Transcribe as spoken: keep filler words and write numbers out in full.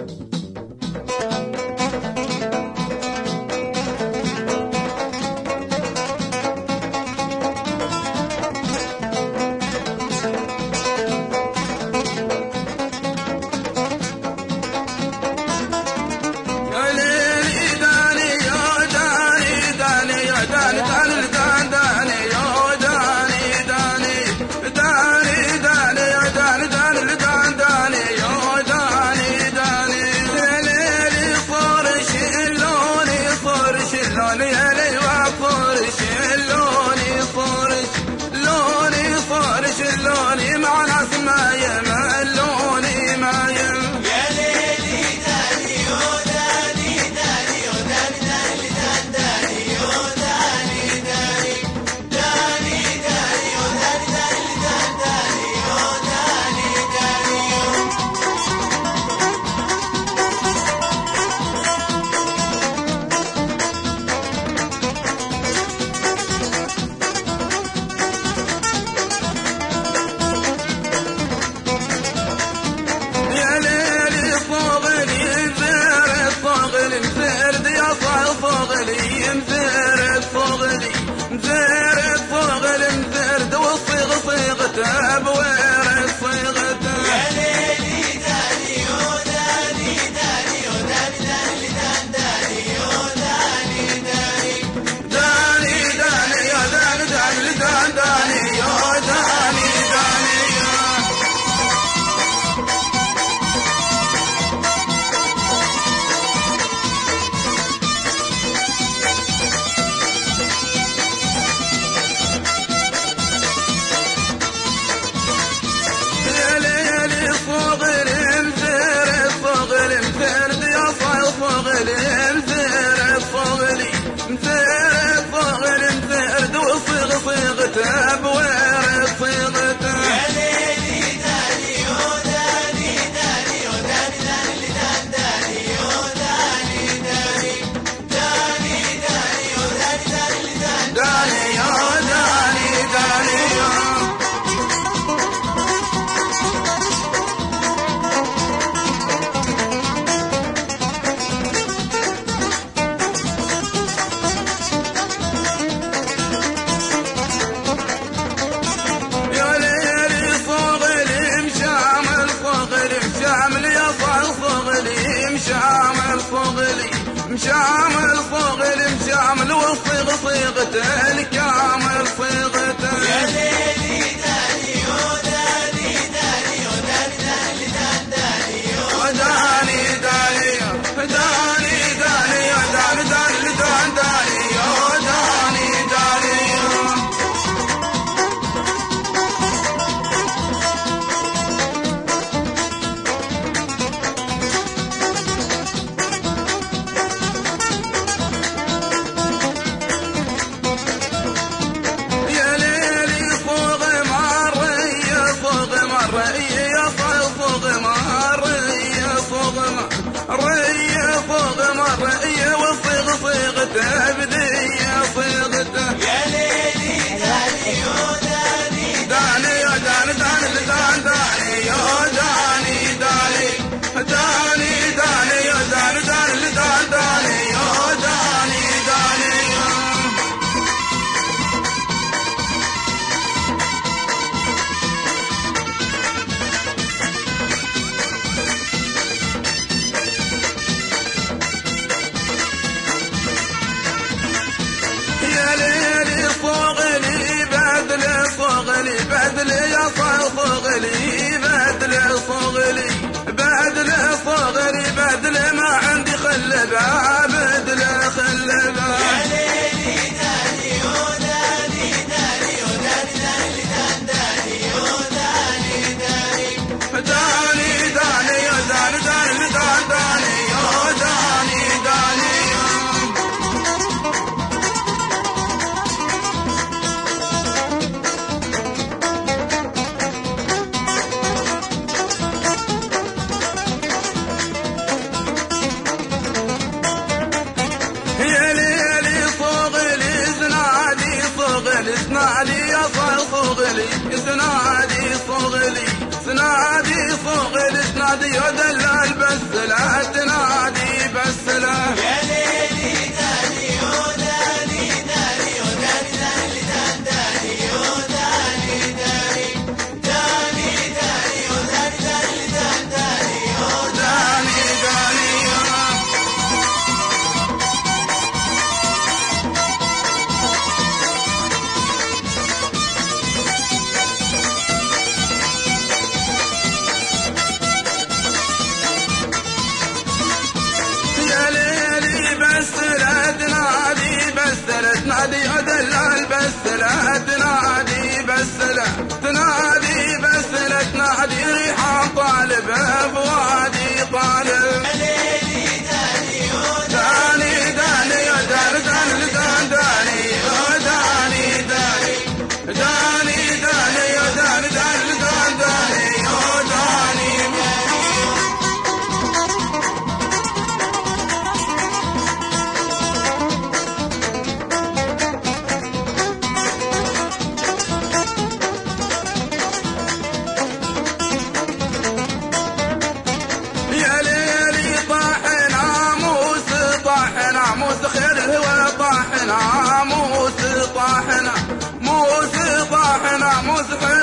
مشامل صغر مشامل وصيغ صيغته الكامل صيغته يا ليلي داني وداني داني وداني داني داني وداني داني داني داني داني داني داني داني داني ريا فوق مريا وصيغ صيغته بدية صيغته يا ليلي داني وداني داني يا داني داني داني داني يا داني داني داني داني يا داني داني داني داني يا داني داني يا ليلي صغلي بدل صغلي بدل يا صغلي بدل صغلي بدل صغلي بدل ما عندي خلبة بدل خلبة يا ليلي داني وداني داني وداني داني داني وداني داني داني داني يا داني داني داني داني يا داني داني يا ليلي صغلي زنادي صغلي زنادي يا صغلي زنادي صغلي زنادي صغلي زنادي يا دلال بس لا تنادي بس لا يا ليلي داني يو داني داني يو داني داني اللي دان داني يو داني داني داني داني يو داني داني اللي دان داني يو داني داني يا ليلي بس لا تنادي بس لا تنادي يا دلال بس لا تنادي بس لا تنادي بس لا تنادي ريحان طالب بوادي طالب يا ليلي داني يو داني داني يا داني داني داني داني يا داني داني داني داني يا داني داني داني داني يا داني يا ليلي طاح ناموس طاح ناموس خير الهوى طاح ناموس طاح ناموس طاح ناموس خير